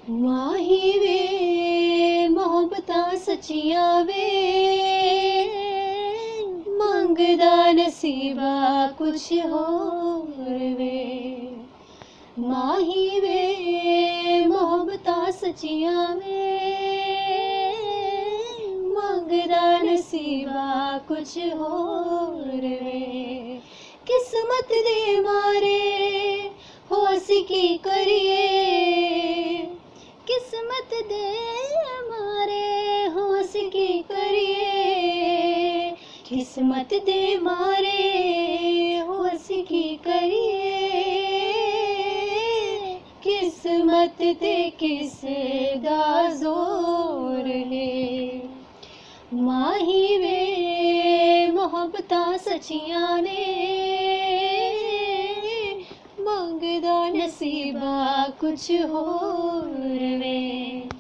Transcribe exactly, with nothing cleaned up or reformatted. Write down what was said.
माही वे मोहब्बतां सच्चियां वे, मंगदा नसीबा कुछ होर वे। माही वे मोहब्बतां सच्चियां वे, मंगदा नसीबा कुछ होर वे। किस्मत दे मारे हो असी की करिए, किस्मत दे मारे हो असी की करिए, किस्मत दे मारे हो असी की करिए। किस्मत ते किस दा जोर है, माही वे मोहब्बतां सच्चियां ने, मंगदा नसीबा कुछ होर